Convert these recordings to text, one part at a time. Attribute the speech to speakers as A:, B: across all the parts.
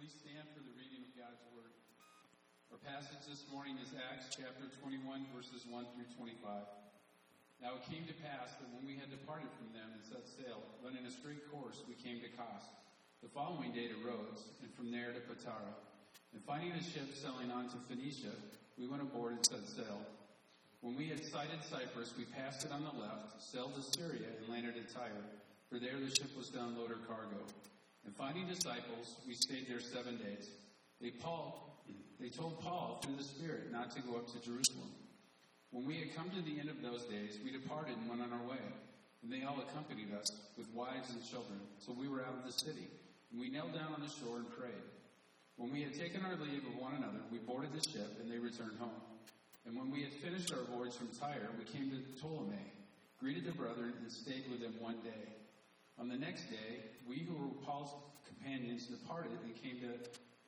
A: Please stand for the reading of God's Word. Our passage this morning is Acts chapter 21, verses 1 through 25. Now it came to pass that when we had departed from them and set sail, running a straight course, we came to Kos. The following day to Rhodes, and from there to Patara. And finding a ship sailing on to Phoenicia, we went aboard and set sail. When we had sighted Cyprus, we passed it on the left, sailed to Syria, and landed at Tyre, for there the ship was to unload her cargo. And finding disciples, we stayed there 7 days. They told Paul through the Spirit not to go up to Jerusalem. When we had come to the end of those days, we departed and went on our way. And they all accompanied us with wives and children, till we were out of the city. And we knelt down on the shore and prayed. When we had taken our leave of one another, we boarded the ship, and they returned home. And when we had finished our voyage from Tyre, we came to Ptolemy, greeted the brethren, and stayed with them 1 day. On the next day, we who were Paul's companions departed and came to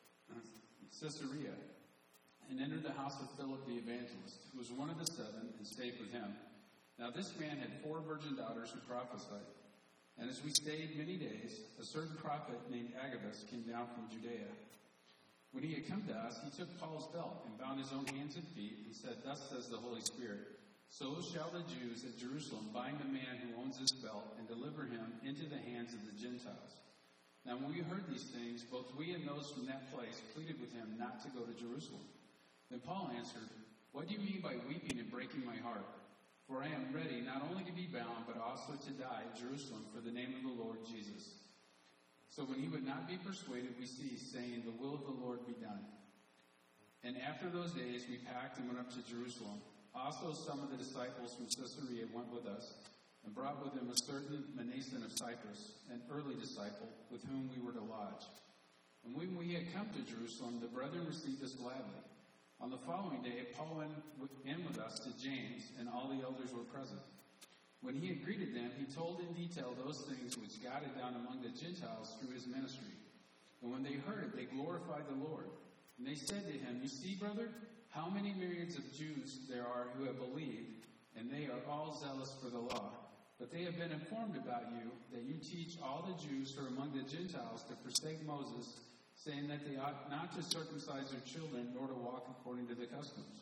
A: Caesarea, and entered the house of Philip the evangelist, who was one of the 7, and stayed with him. Now this man had 4 virgin daughters who prophesied. And as we stayed many days, a certain prophet named Agabus came down from Judea. When he had come to us, he took Paul's belt and bound his own hands and feet, and said, "Thus says the Holy Spirit, so shall the Jews at Jerusalem bind the man who owns this belt and deliver him into the hands of the Gentiles." Now when we heard these things, both we and those from that place pleaded with him not to go to Jerusalem. Then Paul answered, "What do you mean by weeping and breaking my heart? For I am ready not only to be bound, but also to die at Jerusalem for the name of the Lord Jesus." So when he would not be persuaded, we ceased, saying, "The will of the Lord be done." And after those days we packed and went up to Jerusalem. Also some of the disciples from Caesarea went with us, and brought with them a certain Mnason of Cyprus, an early disciple, with whom we were to lodge. And when we had come to Jerusalem, the brethren received us gladly. On the following day, Paul went in with us to James, and all the elders were present. When he had greeted them, he told in detail those things which God had done among the Gentiles through his ministry. And when they heard it, they glorified the Lord. And they said to him, "You see, brother, how many myriads of Jews there are who have believed, and they are all zealous for the law. But they have been informed about you, that you teach all the Jews who are among the Gentiles to forsake Moses, saying that they ought not to circumcise their children, nor to walk according to the customs.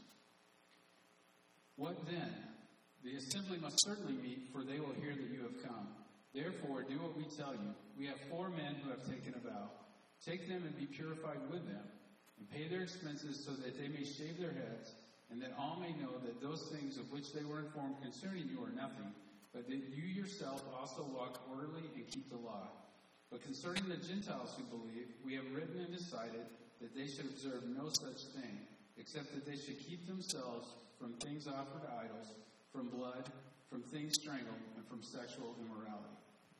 A: What then? The assembly must certainly meet, for they will hear that you have come. Therefore, do what we tell you. We have 4 men who have taken a vow. Take them and be purified with them, and pay their expenses so that they may shave their heads, and that all may know that those things of which they were informed concerning you are nothing, but that you yourself also walk orderly and keep the law. But concerning the Gentiles who believe, we have written and decided that they should observe no such thing, except that they should keep themselves from things offered to idols, from blood, from things strangled, and from sexual immorality."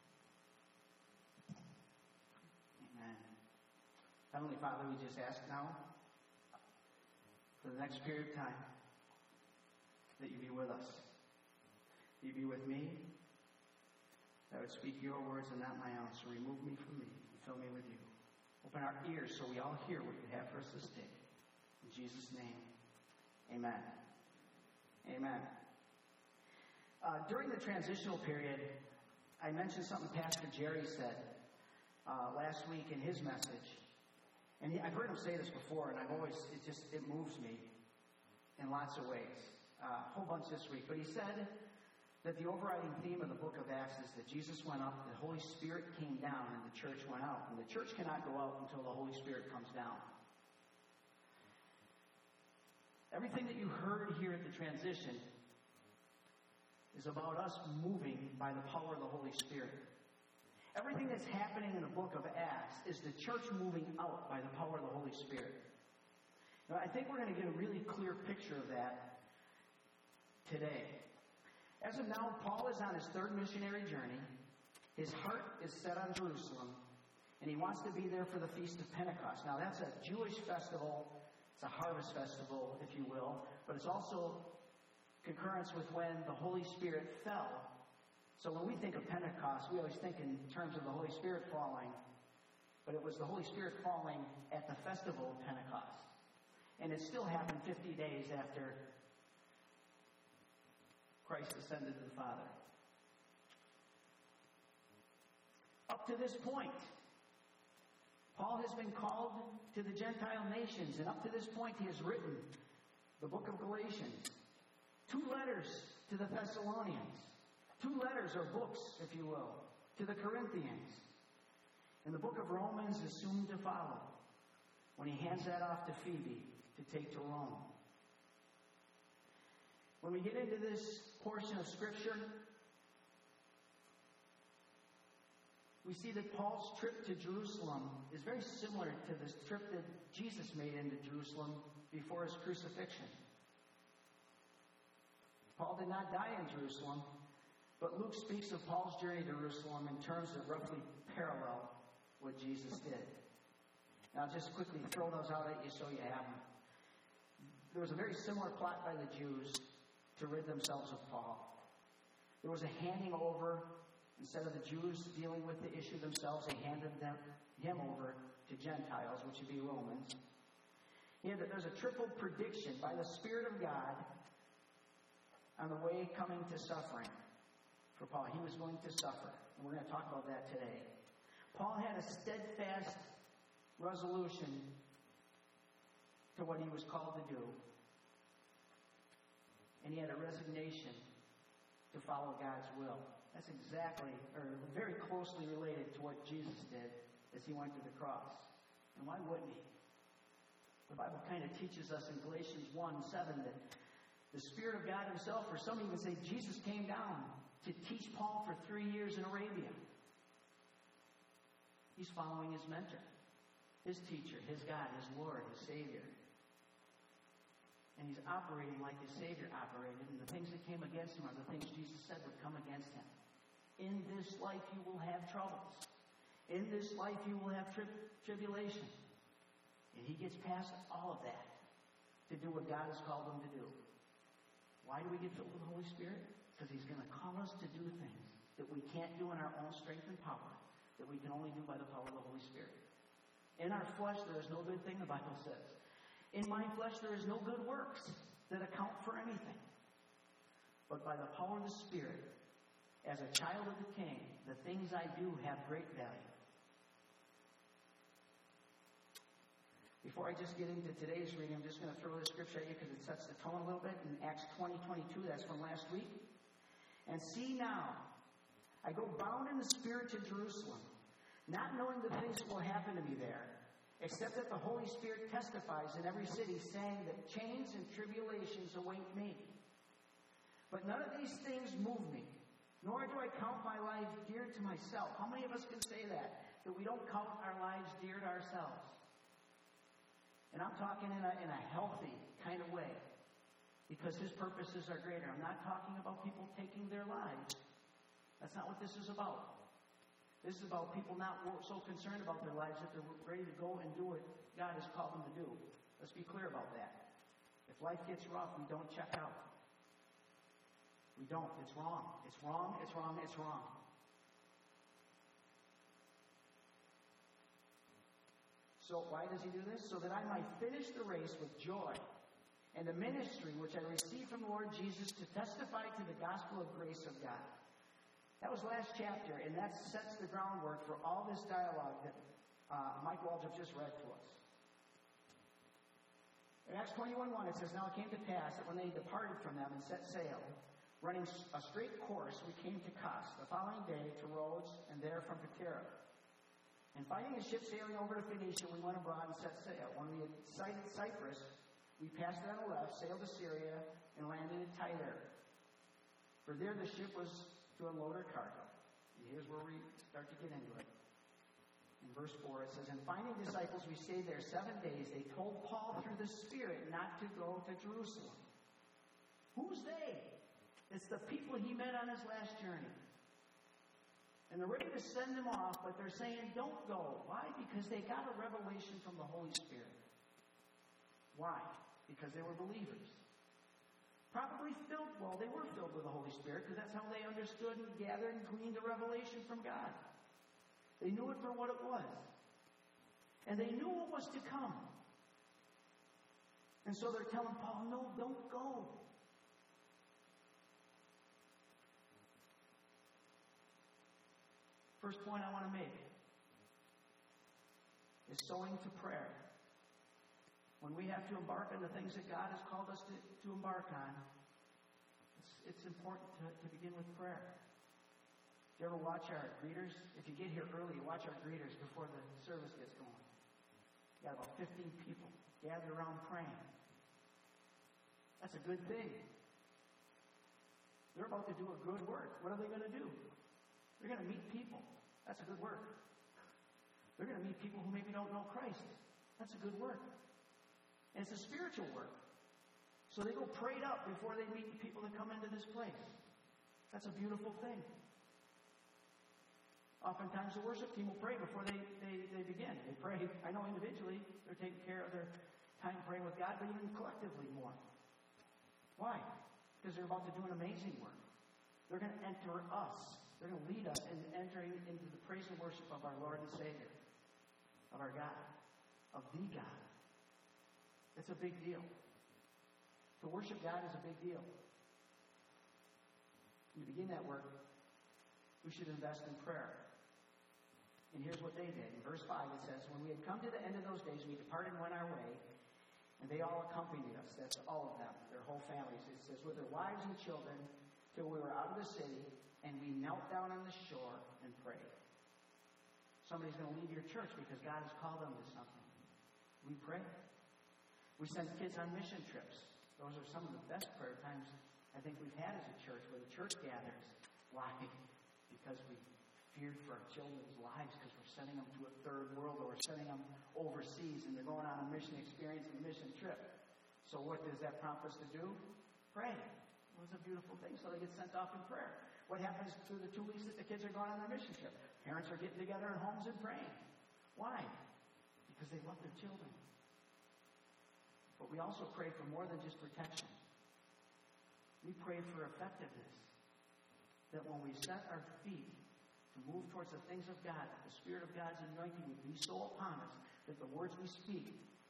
B: Amen. Heavenly Father, we just ask now, for the next period of time, that you be with us. You be with me. That I would speak your words and not my own. So remove me from me and fill me with you. Open our ears so we all hear what you have for us this day. In Jesus' name, amen. Amen. During the transitional period, I mentioned something Pastor Jerry said last week in his message. And I've heard him say this before, and it moves me in lots of ways. A whole bunch this week. But he said that the overriding theme of the book of Acts is that Jesus went up, the Holy Spirit came down, and the church went out. And the church cannot go out until the Holy Spirit comes down. Everything that you heard here at the transition is about us moving by the power of the Holy Spirit. Everything that's happening in the book of Acts is the church moving out by the power of the Holy Spirit. Now, I think we're going to get a really clear picture of that today. As of now, Paul is on his 3rd missionary journey. His heart is set on Jerusalem, and he wants to be there for the Feast of Pentecost. Now, that's a Jewish festival. It's a harvest festival, if you will, but it's also concurrence with when the Holy Spirit fell. So when we think of Pentecost, we always think in terms of the Holy Spirit falling, but it was the Holy Spirit falling at the festival of Pentecost. And it still happened 50 days after Christ ascended to the Father. Up to this point, Paul has been called to the Gentile nations, and up to this point he has written the book of Galatians, 2 letters to the Thessalonians, 2 letters or books, if you will, to the Corinthians. And the book of Romans is soon to follow when he hands that off to Phoebe to take to Rome. When we get into this portion of Scripture, we see that Paul's trip to Jerusalem is very similar to this trip that Jesus made into Jerusalem before his crucifixion. Paul did not die in Jerusalem, but Luke speaks of Paul's journey to Jerusalem in terms that roughly parallel what Jesus did. Now, I'll just quickly throw those out at you so you have them. There was a very similar plot by the Jews to rid themselves of Paul. There was a handing over. Instead of the Jews dealing with the issue themselves, they handed him over to Gentiles, which would be Romans. There's a triple prediction by the Spirit of God on the way coming to suffering for Paul. He was going to suffer. And we're going to talk about that today. Paul had a steadfast resolution to what he was called to do. And he had a resignation to follow God's will. That's exactly, or very closely related to what Jesus did as he went to the cross. And why wouldn't he? The Bible kind of teaches us in Galatians 1:7 that the Spirit of God himself, or some even say Jesus came down to teach Paul for 3 years in Arabia. He's following his mentor, his teacher, his God, his Lord, his Savior. And he's operating like his Savior operated, and the things that came against him are the things Jesus said would come against him. In this life you will have troubles. In this life you will have tribulation. And he gets past all of that to do what God has called him to do. Why do we get filled with the Holy Spirit? Because he's going to call us to do things that we can't do in our own strength and power, that we can only do by the power of the Holy Spirit. In our flesh there is no good thing, the Bible says. In my flesh there is no good works that account for anything. But by the power of the Spirit, as a child of the King, the things I do have great value. Before I just get into today's reading, I'm just going to throw this scripture at you because it sets the tone a little bit. In Acts 20:22, that's from last week. And see now, I go bound in the Spirit to Jerusalem, not knowing the things that will happen to me there, except that the Holy Spirit testifies in every city, saying that chains and tribulations await me. But none of these things move me, nor do I count my life dear to myself. How many of us can say that? That we don't count our lives dear to ourselves. And I'm talking in a healthy kind of way, because his purposes are greater. I'm not talking about people taking their lives. That's not what this is about. This is about people not so concerned about their lives that they're ready to go and do what God has called them to do. Let's be clear about that. If life gets rough, we don't check out. We don't. It's wrong. It's wrong. It's wrong. It's wrong. So why does he do this? So that I might finish the race with joy and the ministry which I received from the Lord Jesus to testify to the gospel of grace of God. That was last chapter, and that sets the groundwork for all this dialogue that Mike Waldrop just read to us. In Acts 21:1, it says, Now it came to pass that when they departed from them and set sail, running a straight course, we came to Kos. The following day to Rhodes, and there from Patara. And finding a ship sailing over to Phoenicia, we went abroad and set sail. When we had sighted Cyprus, we passed it on the left, sailed to Syria, and landed at Tyre. For there the ship was to unload our cargo. And here's where we start to get into it. In verse 4, it says, And finding disciples, we stayed there 7 days. They told Paul through the Spirit not to go to Jerusalem. Who's they? It's the people he met on his last journey. And they're ready to send them off, but they're saying, don't go. Why? Because they got a revelation from the Holy Spirit. Why? Because they were believers. Probably they were filled with the Holy Spirit, because that's how they understood and gathered and gleaned a revelation from God. They knew it for what it was. And they knew what was to come. And so they're telling Paul, no, don't go. First point I want to make is sowing to prayer. When we have to embark on the things that God has called us to embark on, it's important to begin with prayer. Do you ever watch our greeters? If you get here early, watch our greeters before the service gets going. You got about 15 people gathered around praying. That's a good thing. They're about to do a good work. What are they going to do? They're going to meet people. That's a good work. They're going to meet people who maybe don't know Christ. That's a good work. And it's a spiritual work. So they go prayed up before they meet the people that come into this place. That's a beautiful thing. Oftentimes the worship team will pray before they begin. They pray, I know individually, they're taking care of their time praying with God, but even collectively more. Why? Because they're about to do an amazing work. They're going to enter us. They're going to lead us in entering into the praise and worship of our Lord and Savior, of our God, of the God. It's a big deal. To worship God is a big deal. To begin that work, we should invest in prayer. And here's what they did. In verse 5 it says, when we had come to the end of those days, we departed and went our way, and they all accompanied us. That's all of them, their whole families. It says, with their wives and children, till we were out of the city, and we knelt down on the shore and prayed. Somebody's going to leave your church because God has called them to something. We pray. We send kids on mission trips. Those are some of the best prayer times I think we've had as a church, where the church gathers. Why? Because we feared for our children's lives, because we're sending them to a third world, or we're sending them overseas, and they're going on a mission experience and mission trip. So what does that prompt us to do? Pray. Well, it's a beautiful thing. So they get sent off in prayer. What happens through the 2 weeks that the kids are going on their mission trip? Parents are getting together in homes and praying. Why? Because they love their children. But we also pray for more than just protection. We pray for effectiveness. That when we set our feet to move towards the things of God, the Spirit of God's anointing would be so upon us that the words we speak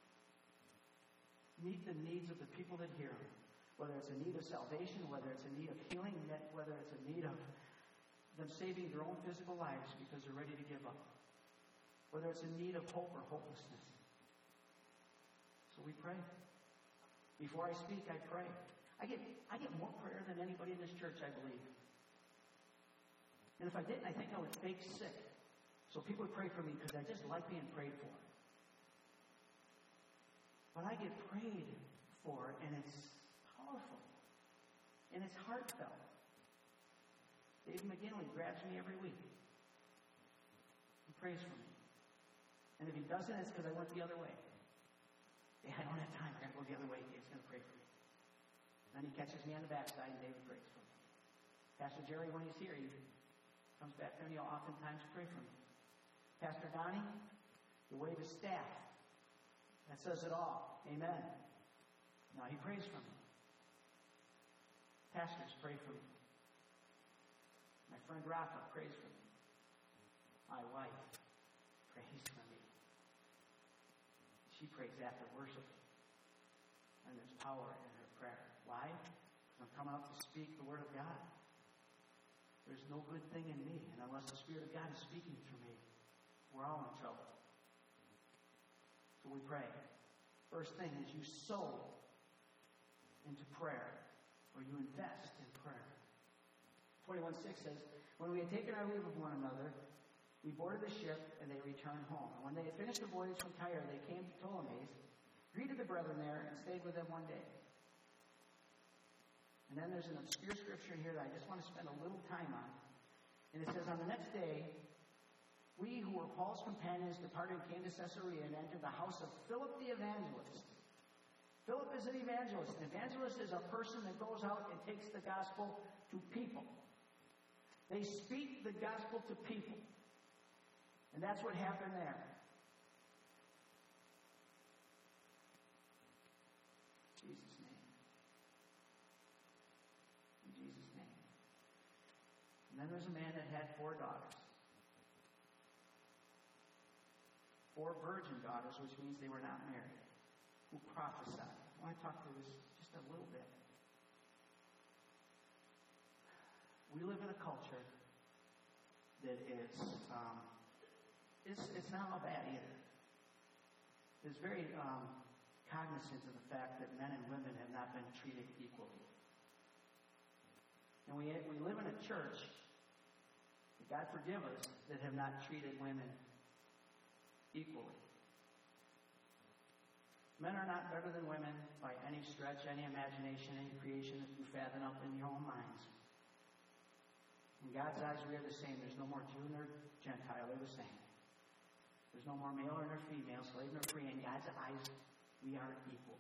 B: meet the needs of the people that hear them. Whether it's a need of salvation, whether it's a need of healing, whether it's a need of them saving their own physical lives because they're ready to give up. Whether it's a need of hope or hopelessness. So we pray. Before I speak, I pray. I get more prayer than anybody in this church, I believe. And if I didn't, I think I would fake sick. So people would pray for me because I just like being prayed for. But I get prayed for, and it's powerful. And it's heartfelt. Dave McGinley grabs me every week. He prays for me. And if he doesn't, it's because I went the other way. Yeah, I don't have time. I got to go the other way. Dave's going to pray for me. Then he catches me on the backside, and David prays for me. Pastor Jerry, when he's here, he comes back there, and he'll oftentimes pray for me. Pastor Donnie, the wave his staff. That says it all. Amen. Now he prays for me. Pastors pray for me. My friend Rafa prays for me. My wife prays for me. She prays after worship. And there's power in her prayer. Why? Because I'm coming out to speak the Word of God. There's no good thing in me. And unless the Spirit of God is speaking through me, we're all in trouble. So we pray. First thing is you sow into prayer, or you invest in prayer. 21:6 says, when we had taken our leave of one another, we boarded the ship, and they returned home. And when they had finished the voyage from Tyre, they came to Ptolemais, greeted the brethren there, and stayed with them one day. And then there's an obscure scripture here that I just want to spend a little time on. And it says, on the next day, we who were Paul's companions departed and came to Caesarea and entered the house of Philip the evangelist. Philip is an evangelist. An evangelist is a person that goes out and takes the gospel to people. They speak the gospel to people. And that's what happened there. In Jesus' name. In Jesus' name. And then there's a man that had 4 daughters. 4 virgin daughters, which means they were not married, who prophesied. I want to talk through this just a little bit. We live in a culture that is, it's not all bad either. is very cognizant of the fact that men and women have not been treated equally. And we live in a church, God forgive us, that have not treated women equally. Men are not better than women by any stretch, any imagination, any creation that you fathom up in your own minds. In God's eyes, we are the same. There's no more Jew nor Gentile. They're the same. There's no more male nor female, slave nor free. In God's eyes, we are equal.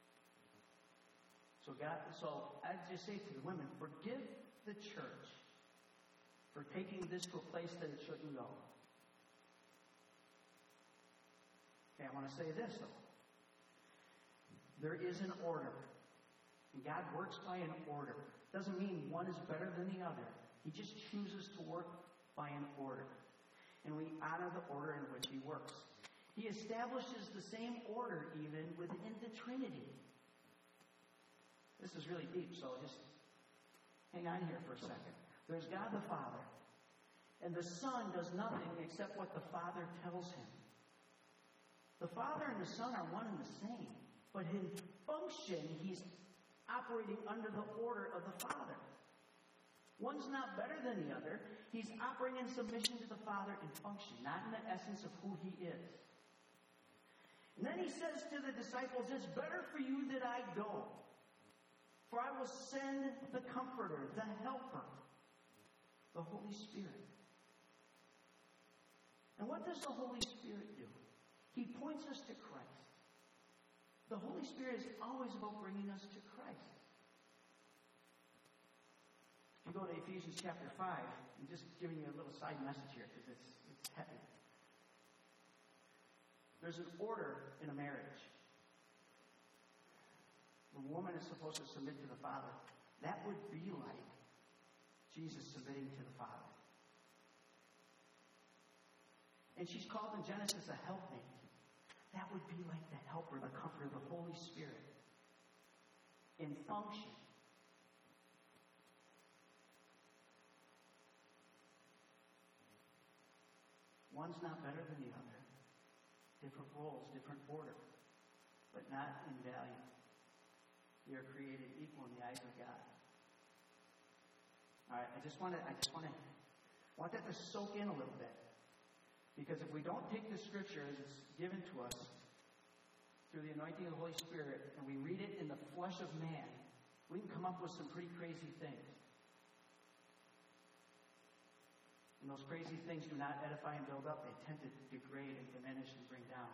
B: So I just say to the women, forgive the church for taking this to a place that it shouldn't go. Okay, I want to say this, though. There is an order. And God works by an order. Doesn't mean one is better than the other. He just chooses to work by an order. And we honor the order in which He works. He establishes the same order even within the Trinity. This is really deep, so just hang on here for a second. There's God the Father. And the Son does nothing except what the Father tells Him. The Father and the Son are one and the same. But in function, He's operating under the order of the Father. One's not better than the other. He's operating in submission to the Father in function, not in the essence of who He is. And then He says to the disciples, it's better for you that I go. For I will send the Comforter, the Helper, the Holy Spirit. And what does the Holy Spirit do? He points us to Christ. The Holy Spirit is always about bringing us to Christ. If you go to Ephesians chapter 5, I'm just giving you a little side message here because it's heavy. There's an order in a marriage. The woman is supposed to submit to the Father. That would be like Jesus submitting to the Father. And she's called in Genesis a helpmate. That would be like the Helper, the Comforter, the Holy Spirit in function. One's not better than the other. Different roles, different order, but not in value. We are created equal in the eyes of God. All right, I want that to soak in a little bit. Because if we don't take the Scripture as it's given to us through the anointing of the Holy Spirit, and we read it in the flesh of man, we can come up with some pretty crazy things. And those crazy things do not edify and build up. They tend to degrade and diminish and bring down.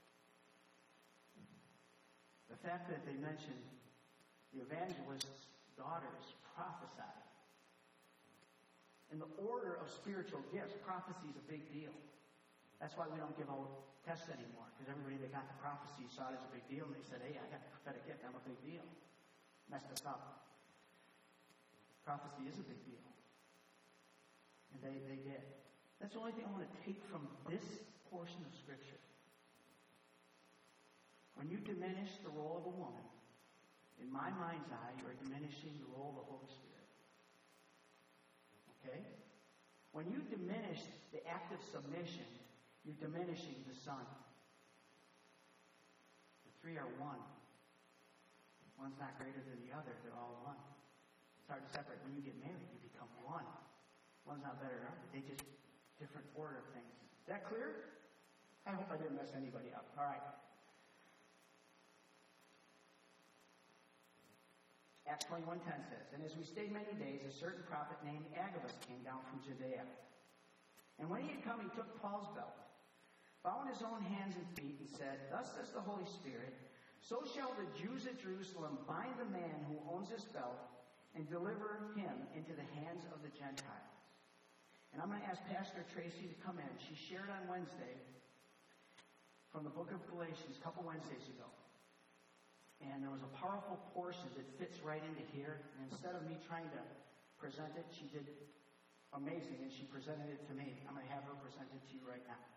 B: The fact that they mention the evangelist's daughters prophesied. In the order of spiritual gifts, prophecy is a big deal. That's why we don't give out tests anymore, because everybody that got the prophecy saw it as a big deal, and they said, hey, I got the prophetic gift, I'm a big deal. Messed us up. Prophecy is a big deal. And they did. That's the only thing I want to take from this portion of Scripture. When you diminish the role of a woman, in my mind's eye, you are diminishing the role of the Holy Spirit. Okay? When you diminish the act of submission, you're diminishing the Son. The three are one. One's not greater than the other. They're all one. It's hard to separate. When you get married, you become one. One's not better than the other. They just different order of things. Is that clear? I hope I didn't mess anybody up. All right. Acts 21:10 says, and as we stayed many days, a certain prophet named Agabus came down from Judea. And when he had come, he took Paul's belt, bound his own hands and feet, and said, thus says the Holy Spirit, so shall the Jews at Jerusalem bind the man who owns this belt and deliver him into the hands of the Gentiles. And I'm going to ask Pastor Tracy to come in. She shared on Wednesday from the book of Galatians a couple Wednesdays ago. And there was a powerful portion that fits right into here. And instead of me trying to present it, she did amazing, and she presented it to me. I'm going to have her present it to you right now.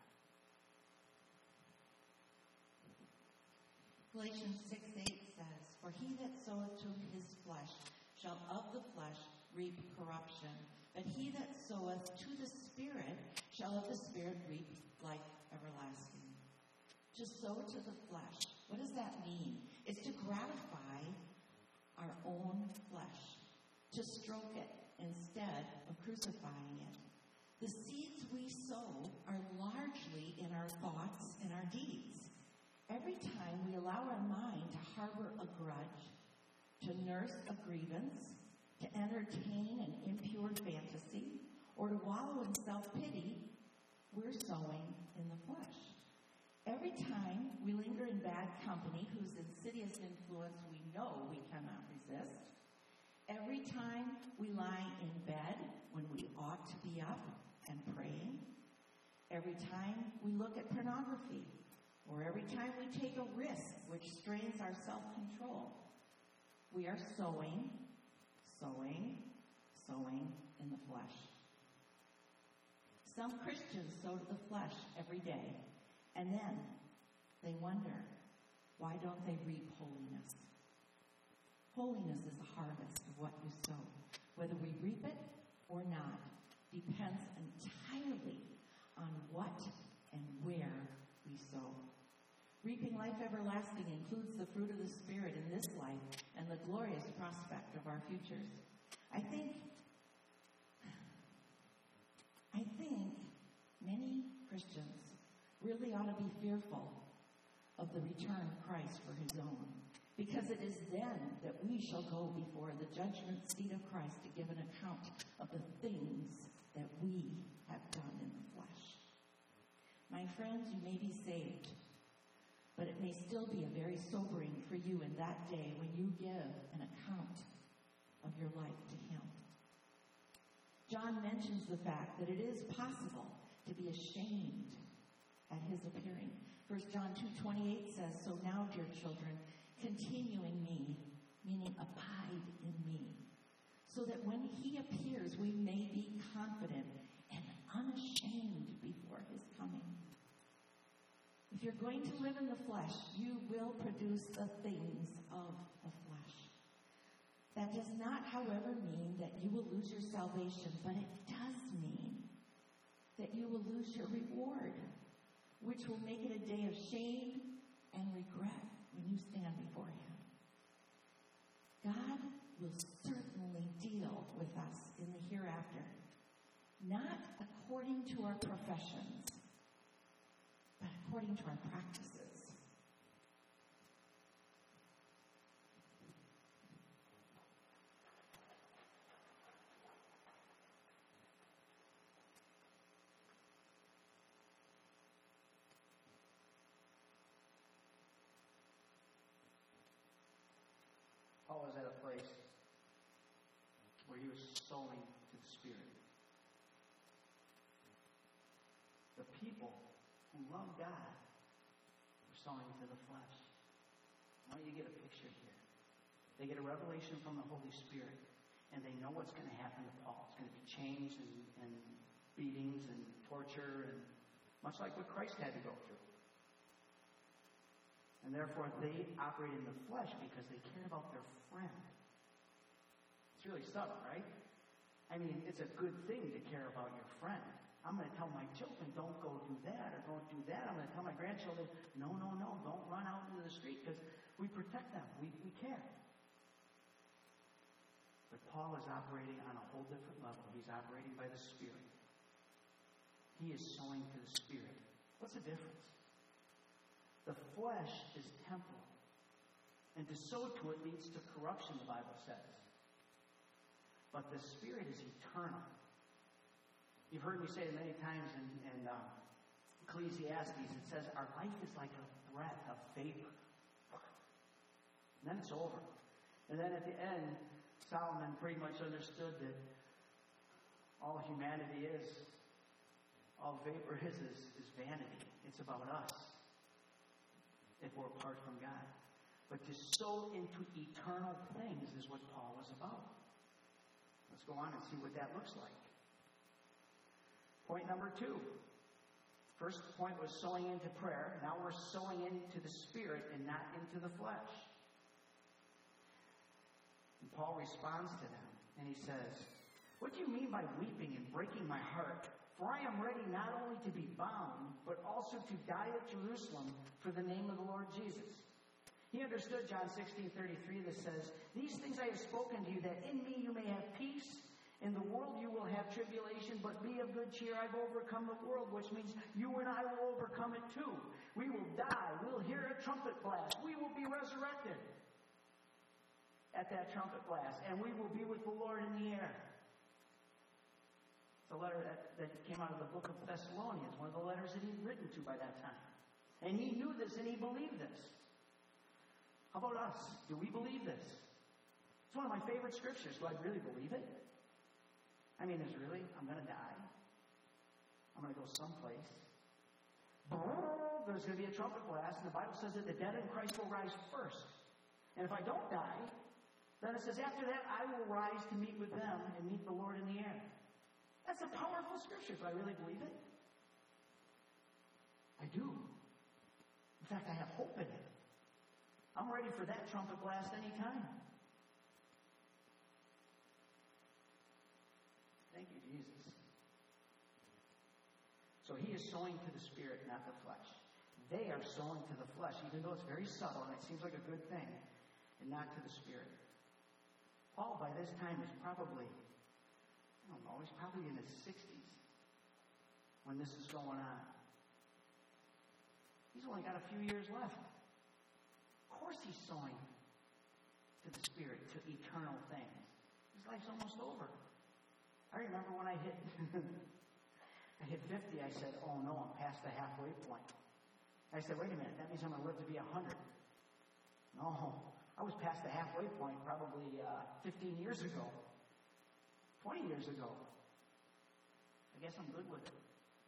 C: Galatians 6:8 says, for he that soweth to his flesh shall of the flesh reap corruption, but he that soweth to the Spirit shall of the Spirit reap life everlasting. To sow to the flesh. What does that mean? It's to gratify our own flesh, to stroke it instead of crucifying it. The seeds we sow are largely in our thoughts and our deeds. Every time we allow our mind to harbor a grudge, to nurse a grievance, to entertain an impure fantasy, or to wallow in self-pity, we're sowing in the flesh. Every time we linger in bad company whose insidious influence we know we cannot resist, every time we lie in bed when we ought to be up and praying, every time we look at pornography, or every time we take a risk which strains our self-control, we are sowing in the flesh. Some Christians sow to the flesh every day, and then they wonder, why don't they reap holiness? Holiness is the harvest of what you sow. Whether we reap it or not depends entirely on what and where we sow. Reaping life everlasting includes the fruit of the Spirit in this life and the glorious prospect of our futures. I think many Christians really ought to be fearful of the return of Christ for his own, because it is then that we shall go before the judgment seat of Christ to give an account of the things that we have done in the flesh. My friends, you may be saved, but it may still be a very sobering for you in that day when you give an account of your life to him. John mentions the fact that it is possible to be ashamed at his appearing. 1 John 2:28 says, "So now, dear children, continue in me," meaning abide in me, "so that when he appears, we may be confident and unashamed before his coming." If you're going to live in the flesh, you will produce the things of the flesh. That does not, however, mean that you will lose your salvation, but it does mean that you will lose your reward, which will make it a day of shame and regret when you stand before him. God will certainly deal with us in the hereafter, not according to our professions, but according to our practices.
B: Paul was at a place where he was sowing to the Spirit. The people who love God were sowing to the flesh. I want you to get a picture here. They get a revelation from the Holy Spirit, and they know what's going to happen to Paul. It's going to be chains and beatings and torture, and much like what Christ had to go through. And therefore, they operate in the flesh because they cared about their friend. It's really subtle, right? I mean, it's a good thing to care about your friend. I'm going to tell my children, don't go do that, or don't do that. I'm going to tell my grandchildren, no, don't run out into the street, because we protect them. We care. But Paul is operating on a whole different level. He's operating by the Spirit. He is sowing to the Spirit. What's the difference? The flesh is temporal, and to sow to it leads to corruption, the Bible says. But the Spirit is eternal. You've heard me say it many times in Ecclesiastes. It says our life is like a breath of vapor. And then it's over. And then at the end, Solomon pretty much understood that all humanity is, all vapor is vanity. It's about us, if we're apart from God. But to sow into eternal things is what Paul was about. Let's go on and see what that looks like. Point number 2. First point was sowing into prayer. Now we're sowing into the Spirit and not into the flesh. And Paul responds to them, and he says, "What do you mean by weeping and breaking my heart? For I am ready not only to be bound, but also to die at Jerusalem for the name of the Lord Jesus. He understood John 16:33 that says, These things I have spoken to you, that in me you may have peace. In the world you will have tribulation, but be of good cheer. I've overcome the world, which means you and I will overcome it too. We will die. We'll hear a trumpet blast. We will be resurrected at that trumpet blast, and we will be with the Lord in the air. It's a letter that came out of the book of Thessalonians, one of the letters that he'd written to by that time. And he knew this and he believed this. How about us? Do we believe this? It's one of my favorite scriptures. Do I really believe it? I mean, I'm going to die. I'm going to go someplace. There's going to be a trumpet blast, and the Bible says that the dead in Christ will rise first. And if I don't die, then it says after that I will rise to meet with them and meet the Lord in the air. That's a powerful scripture. Do I really believe it? I do. In fact, I have hope in it. I'm ready for that trumpet blast anytime. Thank you, Jesus. So he is sowing to the Spirit, not the flesh. They are sowing to the flesh, even though it's very subtle and it seems like a good thing, and not to the Spirit. Paul, by this time, is probably, he's probably in his 60s when this is going on. He's only got a few years left. Of course he's sowing to the Spirit, to eternal things. His life's almost over. I remember when I hit 50, I said, oh no, I'm past the halfway point. I said, wait a minute, that means I'm going to live to be 100. No, I was past the halfway point probably 15 years ago, 20 years ago. I guess I'm good with it.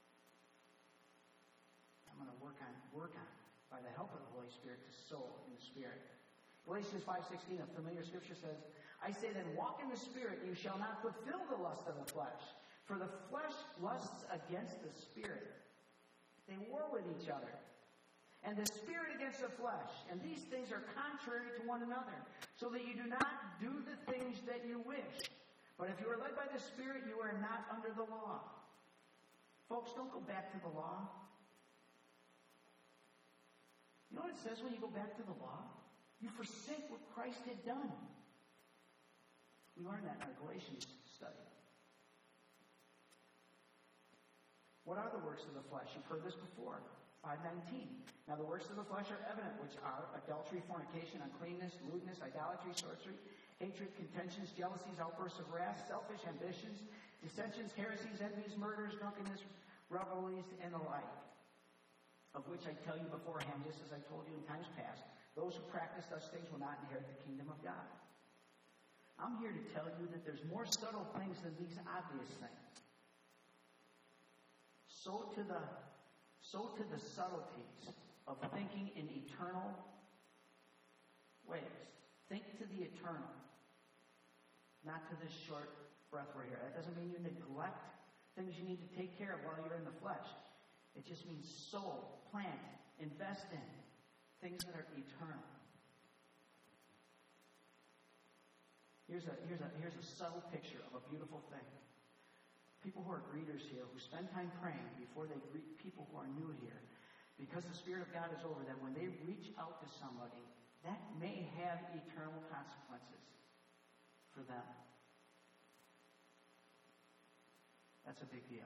B: I'm going to work on, by the help of the Holy Spirit, to sow in the Spirit. Galatians 5:16, a familiar scripture says, I say then, walk in the Spirit, you shall not fulfill the lust of the flesh. For the flesh lusts against the Spirit. They war with each other. And the Spirit against the flesh. And these things are contrary to one another, so that you do not do the things that you wish. But if you are led by the Spirit, you are not under the law. Folks, don't go back to the law. You know what it says when you go back to the law? You forsake what Christ had done. We learned that in our Galatians study. What are the works of the flesh? You've heard this before. 5:19. Now the works of the flesh are evident, which are adultery, fornication, uncleanness, lewdness, idolatry, sorcery, hatred, contentions, jealousies, outbursts of wrath, selfish ambitions, dissensions, heresies, envies, murders, drunkenness, revelries, and the like. Of which I tell you beforehand, just as I told you in times past, those who practice such things will not inherit the kingdom of God. I'm here to tell you that there's more subtle things than these obvious things. So to the subtleties of thinking in eternal ways. Think to the eternal, not to this short breath we're here. That doesn't mean you neglect things you need to take care of while you're in the flesh. It just means sow, plant, invest in things that are eternal. Here's a subtle picture of a beautiful thing. People who are greeters here, who spend time praying before they greet people who are new here, because the Spirit of God is over them, when they reach out to somebody, that may have eternal consequences for them. That's a big deal.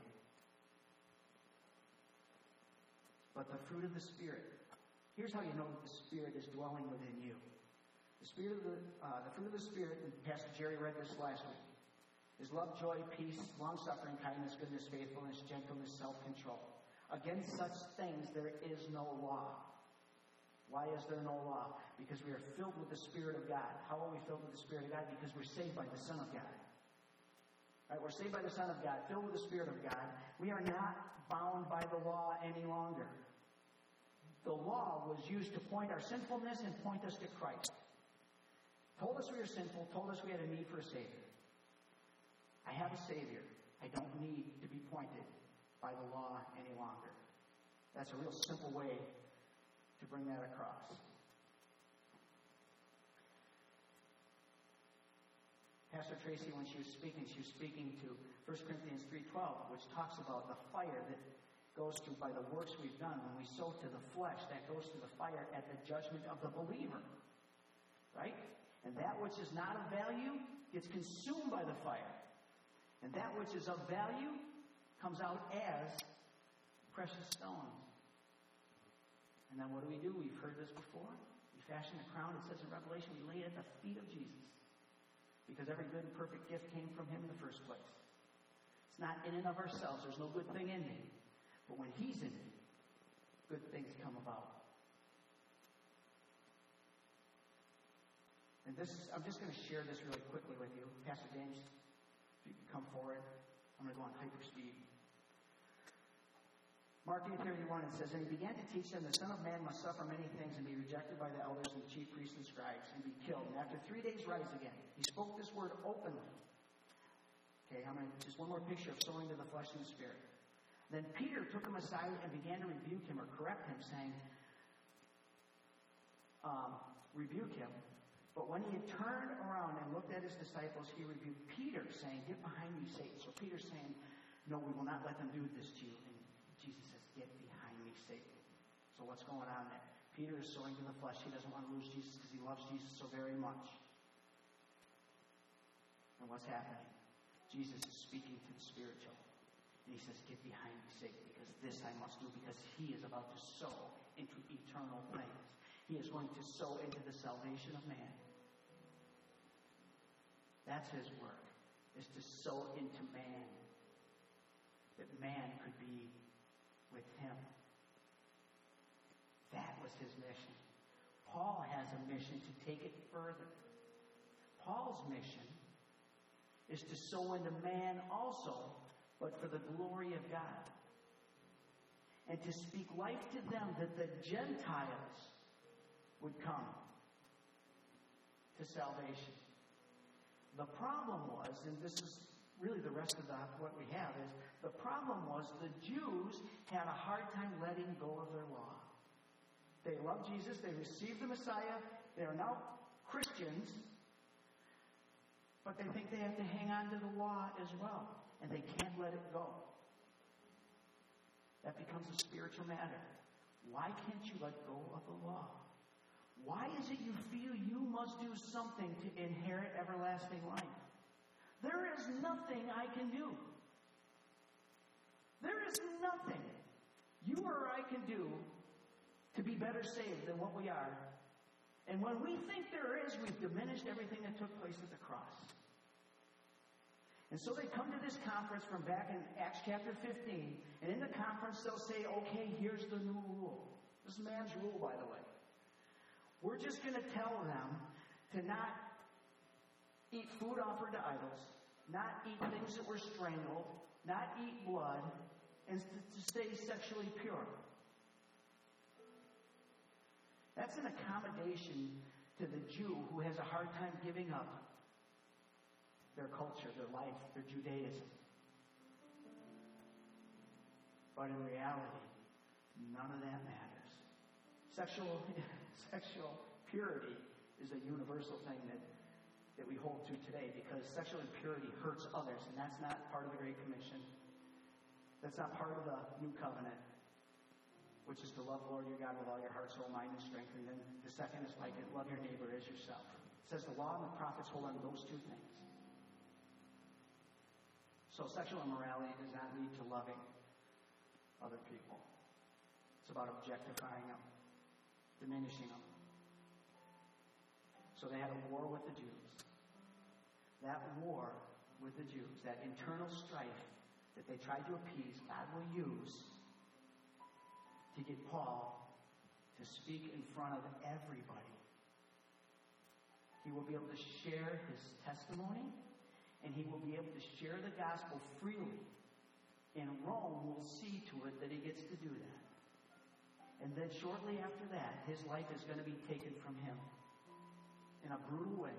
B: But the fruit of the Spirit, here's how you know that the Spirit is dwelling within you. The fruit of the Spirit, and Pastor Jerry read this last week, is love, joy, peace, long-suffering, kindness, goodness, faithfulness, gentleness, self-control. Against such things there is no law. Why is there no law? Because we are filled with the Spirit of God. How are we filled with the Spirit of God? Because we're saved by the Son of God. Right? We're saved by the Son of God, filled with the Spirit of God. We are not bound by the law any longer. The law was used to point our sinfulness and point us to Christ. Told us we were sinful, told us we had a need for a Savior. I have a Savior. I don't need to be pointed by the law any longer. That's a real simple way to bring that across. Pastor Tracy, when she was speaking to 1 Corinthians 3:12, which talks about the fire that goes through by the works we've done. When we sow to the flesh, that goes to the fire at the judgment of the believer. Right? And that which is not of value gets consumed by the fire. And that which is of value comes out as precious stones. And then what do? We've heard this before. We fashion a crown, it says in Revelation, we lay it at the feet of Jesus. Because every good and perfect gift came from him in the first place. It's not in and of ourselves. There's no good thing in me. But when he's in me, good things come about. And I'm just going to share this really quickly with you. Pastor James, if you can come forward. I'm going to go on hyperspeed. Mark 8:31, it says, and he began to teach them, the Son of Man must suffer many things and be rejected by the elders and the chief priests and scribes and be killed. And after 3 days rise again. He spoke this word openly. Okay, just one more picture of sowing to the flesh and the spirit. Then Peter took him aside and began to rebuke him or correct him, saying, rebuke him. But when he had turned around and looked at his disciples, he rebuked Peter, saying, get behind me, Satan. So Peter's saying, no, we will not let them do this to you. And Jesus says, get behind me, Satan. So what's going on there? Peter is sowing to the flesh. He doesn't want to lose Jesus because he loves Jesus so very much. And what's happening? Jesus is speaking to the spiritual. And he says, get behind me, Satan, because this I must do, because he is about to sow into eternal things. He is going to sow into the salvation of man. That's his work, is to sow into man, that man could be with him. That was his mission. Paul has a mission to take it further. Paul's mission is to sow into man also, but for the glory of God. And to speak life to them that the Gentiles would come to salvation. The problem was, and this is really the rest of what we have, is the problem was the Jews had a hard time letting go of their law. They love Jesus, they received the Messiah, they are now Christians, but they think they have to hang on to the law as well, and they can't let it go. That becomes a spiritual matter. Why can't you let go of the law? Why is it you feel you must do something to inherit everlasting life? There is nothing I can do. There is nothing you or I can do to be better saved than what we are. And when we think there is, we've diminished everything that took place at the cross. And so they come to this conference from back in Acts chapter 15, and in the conference they'll say, okay, here's the new rule. This is man's rule, by the way. We're just going to tell them to not eat food offered to idols, not eat things that were strangled, not eat blood, and to stay sexually pure. That's an accommodation to the Jew who has a hard time giving up their culture, their life, their Judaism. But in reality, none of that matters. Sexual purity is a universal thing that we hold to today, because sexual impurity hurts others, and that's not part of the Great Commission. That's not part of the New Covenant, which is to love the Lord your God with all your heart, soul, mind, and strength. And then the second is like it, love your neighbor as yourself. It says the law and the prophets hold on to those two things. So sexual immorality does not lead to loving other people. It's about objectifying them, diminishing them. So they had a war with the Jews. That war with the Jews, that internal strife that they tried to appease, God will use to get Paul to speak in front of everybody. He will be able to share his testimony, and he will be able to share the gospel freely. And Rome will see to it that he gets to do that. And then shortly after that, his life is going to be taken from him in a brutal way.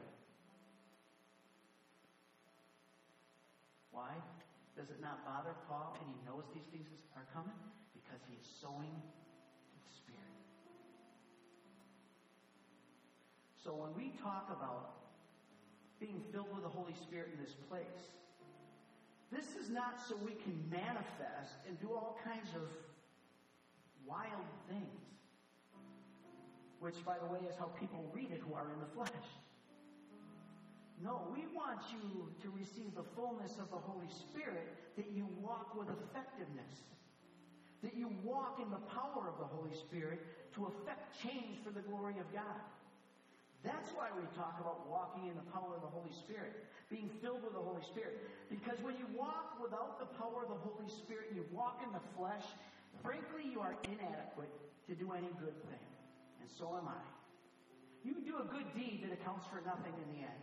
B: Why? Does it not bother Paul, and he knows these things are coming? Because he is sowing to the Spirit. So when we talk about being filled with the Holy Spirit in this place. This is not so we can manifest and do all kinds of wild things, which, by the way, is how people read it who are in the flesh. No, we want you to receive the fullness of the Holy Spirit, that you walk with effectiveness, that you walk in the power of the Holy Spirit to effect change for the glory of God. That's why we talk about walking in the power of the Holy Spirit, being filled with the Holy Spirit. Because when you walk without the power of the Holy Spirit, you walk in the flesh, frankly, you are inadequate to do any good thing. And so am I. You can do a good deed that accounts for nothing in the end.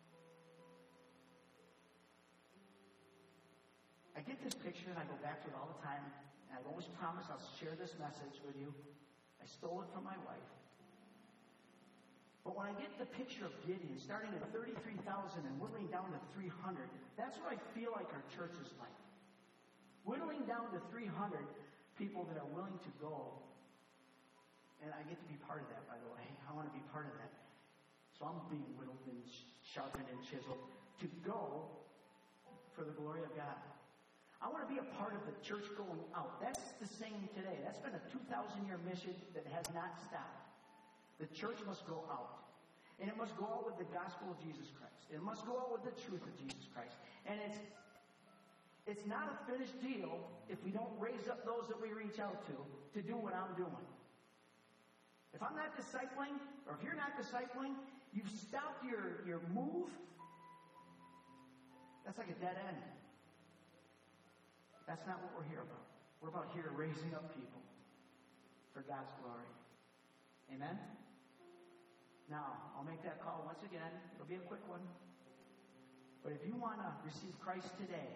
B: I get this picture and I go back to it all the time. And I've always promised I'll share this message with you. I stole it from my wife. But when I get the picture of Gideon starting at 33,000 and whittling down to 300, that's what I feel like our church is like. Whittling down to 300 people that are willing to go. And I get to be part of that, by the way. I want to be part of that. So I'm being whittled and sharpened and chiseled to go for the glory of God. I want to be a part of the church going out. That's the same today. That's been a 2,000-year mission that has not stopped. The church must go out. And it must go out with the gospel of Jesus Christ. It must go out with the truth of Jesus Christ. And it's not a finished deal if we don't raise up those that we reach out to do what I'm doing. If I'm not discipling, or if you're not discipling, you've stopped your move. That's like a dead end. That's not what we're here about. We're about here raising up people for God's glory. Amen? Now, I'll make that call once again. It'll be a quick one. But if you want to receive Christ today,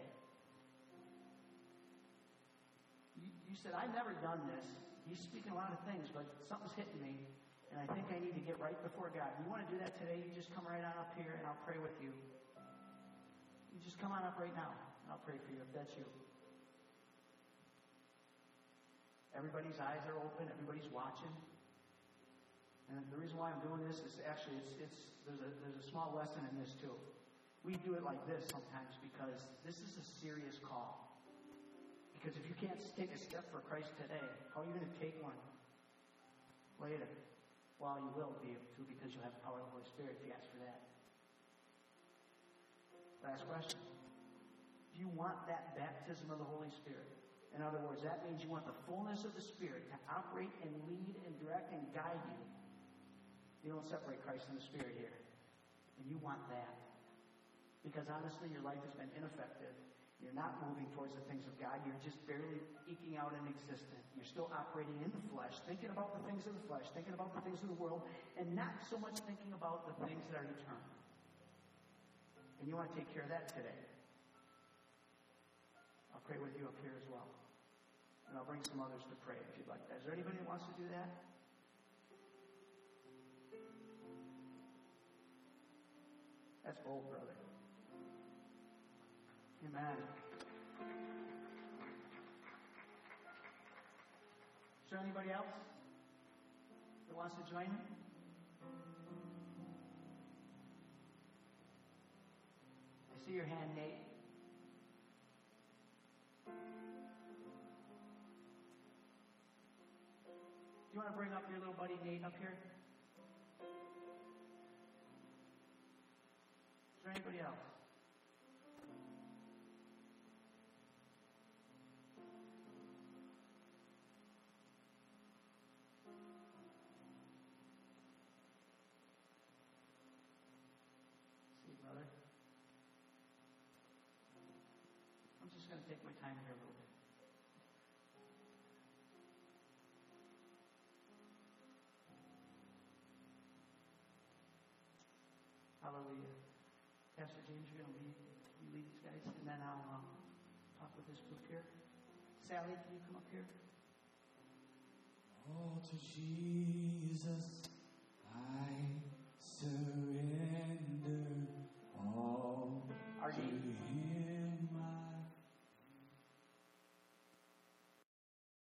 B: you said, I've never done this. He's speaking a lot of things, but something's hitting me, and I think I need to get right before God. You want to do that today, you just come right on up here, and I'll pray with you. You just come on up right now, and I'll pray for you if that's you. Everybody's eyes are open. Everybody's watching. And the reason why I'm doing this is actually there's a small lesson in this too. We do it like this sometimes because this is a serious call. Because if you can't take a step for Christ today, how are you going to take one later? Well, you will be able to because you'll have the power of the Holy Spirit if you ask for that. Last question. Do you want that baptism of the Holy Spirit? In other words, that means you want the fullness of the Spirit to operate and lead and direct and guide you. You don't separate Christ and the Spirit here. And you want that. Because honestly, your life has been ineffective. You're not moving towards the things of God. You're just barely eking out an existence. You're still operating in the flesh, thinking about the things of the flesh, thinking about the things of the world, and not so much thinking about the things that are eternal. And you want to take care of that today. I'll pray with you up here as well. And I'll bring some others to pray if you'd like that. Is there anybody that wants to do that? That's bold, brother. Amen. Is there anybody else that wants to join me? I see your hand, Nate. You want to bring up your little buddy Nate up here? Is there anybody else? See, brother? I'm just going to take my time here a little bit. Hallelujah. Pastor James, you're going to lead these guys, and then I'll talk with this group here. Sally, can you come up here?
D: Oh, to Jesus.